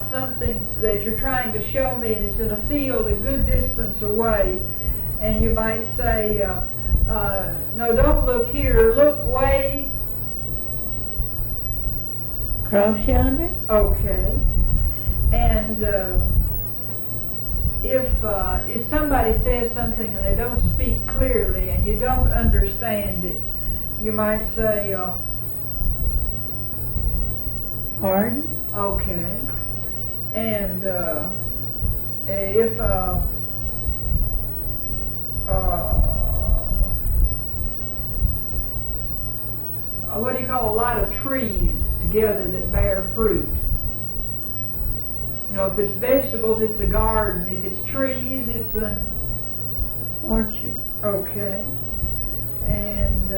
something that you're trying to show me, and it's in a field a good distance away, and you might say, no, don't look here, look way. Cross yonder? Okay. And if somebody says something and they don't speak clearly and you don't understand it, you might say, Pardon? okay. And what do you call a lot of trees together that bear fruit? You know, if it's vegetables, it's a garden. If it's trees, it's an Orchard. okay. And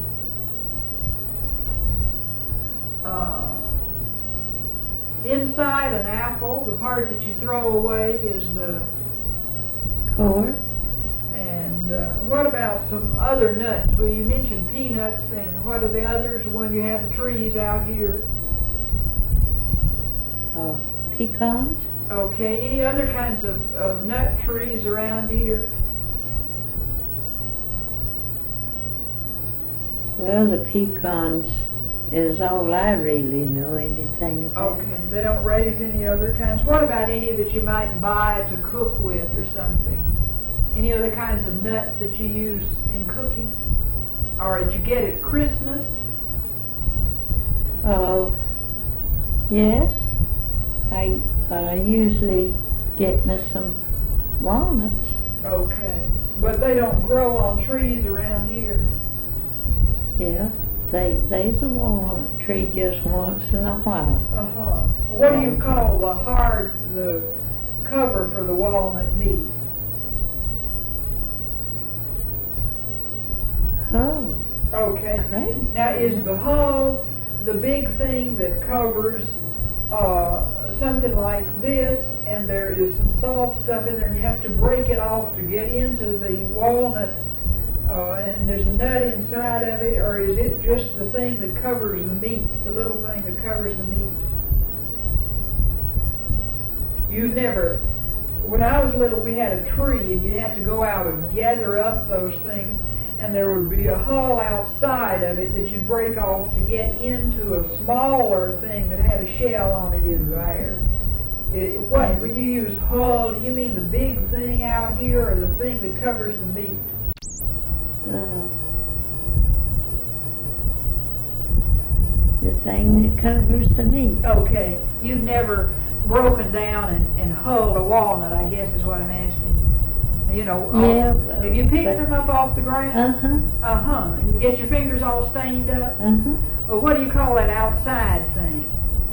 inside an apple, the part that you throw away is the Core. And what about some other nuts? Well, you mentioned peanuts, and what are the others when you have the trees out here? Pecans. Okay, any other kinds of nut trees around here? Well, the pecans is all I really know anything about. Okay, they don't raise any other kinds. What about any that you might buy to cook with or something? Any other kinds of nuts that you use in cooking? Or that you get at Christmas? Yes. I usually get me some walnuts. Okay, but they don't grow on trees around here. Yeah. There's a walnut tree just once in a while. Uh-huh. What do you call the cover for the walnut meat? Oh. Okay. All right. Now, is the hull the big thing that covers something like this, and there is some soft stuff in there, and you have to break it off to get into the walnut, and there's a nut inside of it, or is it just the thing that covers the meat, the little thing that covers the meat? You've never, when I was little, we had a tree, and you'd have to go out and gather up those things, and there would be a hull outside of it that you'd break off to get into a smaller thing that had a shell on it in there. When you use hull, do you mean the big thing out here, or the thing that covers the meat? The thing that covers the meat. Okay, you've never broken down and hulled a walnut, I guess is what I'm asking. You know, Yeah, have you picked them up off the ground? Uh-huh. Uh-huh. And you get your fingers all stained up? Uh-huh. Well, what do you call that outside thing?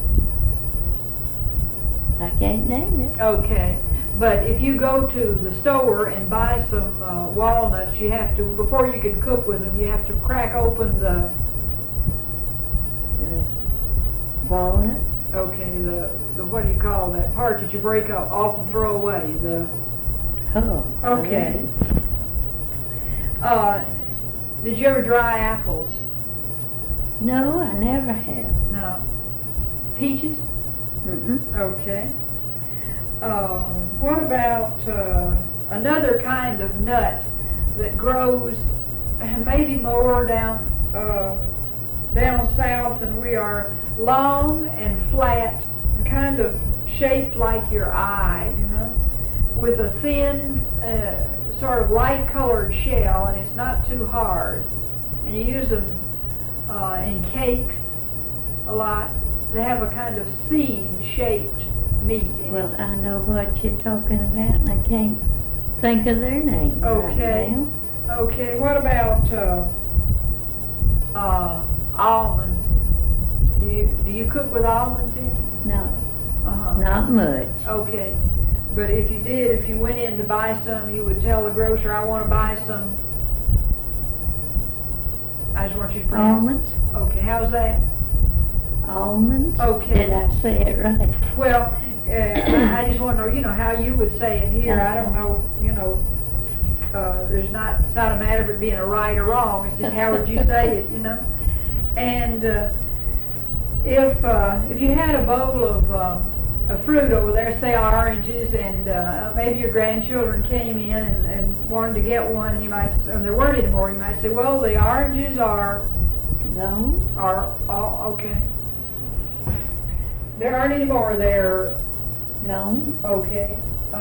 I can't name it. Okay. But if you go to the store and buy some walnuts, you have to, before you can cook with them, you have to crack open the Walnut. okay, the what do you call that part that you break off and throw away? The Oh. okay. Did you ever dry apples? No, I never have. No. Peaches? Mm-mm. Okay. What about another kind of nut that grows maybe more down south than we are, long and flat, kind of shaped like your eye, you know, with a thin, sort of light-colored shell, and it's not too hard. And you use them in cakes a lot. They have a kind of seed-shaped meat in Well, it. I know what you're talking about, and I can't think of their name Okay. right now. Okay, what about almonds? Do you cook with almonds in it? No, Uh-huh. not much. Okay, but if you did, if you went in to buy some, you would tell the grocer, I want to buy some. I just want you to pronounce. Almonds? Okay, how's that? Almonds? Okay. Did I say it right? Well, I just want to know, you know, how you would say it here. I don't know, you know, it's not a matter of it being a right or wrong. It's just how would you say it, you know? And if you had a bowl of a fruit over there, say oranges, and maybe your grandchildren came in and wanted to get one, and you might, and there weren't any more, you might say, well, the oranges are Gone? okay. There aren't any more there. Gone? Okay.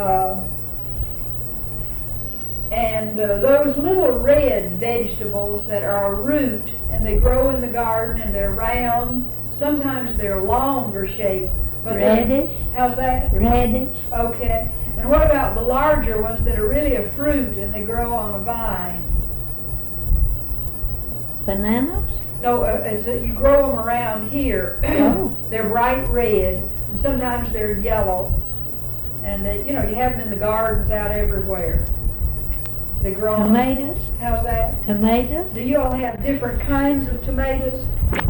And those little red vegetables that are a root, and they grow in the garden, and they're round, sometimes they're longer shaped. But Radish? How's that? Radish? Okay. And what about the larger ones that are really a fruit and they grow on a vine? Bananas? No, you grow them around here. Oh. They're bright red, and sometimes they're yellow. And they, you have them in the gardens out everywhere. They grow. Tomatoes? How's that? Tomatoes? Do you all have different kinds of tomatoes?